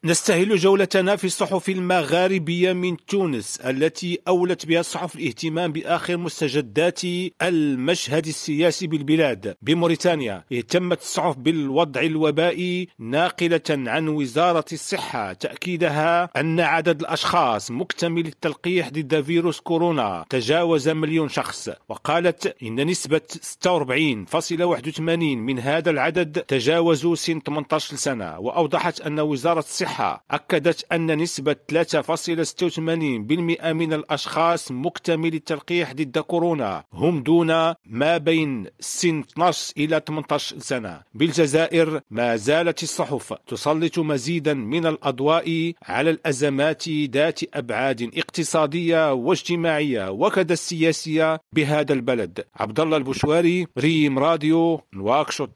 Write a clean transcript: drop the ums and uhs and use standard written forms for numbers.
نستهل جولتنا في الصحف المغاربية من تونس التي أولت بها الصحف الاهتمام بآخر مستجدات المشهد السياسي بالبلاد. بموريتانيا اهتمت الصحف بالوضع الوبائي ناقلة عن وزارة الصحة تأكيدها أن عدد الأشخاص مكتمل التلقيح ضد فيروس كورونا تجاوز 1,000,000 شخص، وقالت إن نسبة 46.81 من هذا العدد تجاوزوا سن 18 سنة. وأوضحت أن وزارة الصحة أكدت أن نسبة 3.86% من الأشخاص مكتمل التلقيح ضد كورونا هم دون ما بين سن 12 إلى 18 سنة. بالجزائر ما زالت الصحف تسلط مزيدا من الأضواء على الأزمات ذات أبعاد اقتصادية واجتماعية وكذا السياسية بهذا البلد. عبد الله البشواري، ريم راديو، نواكشوط.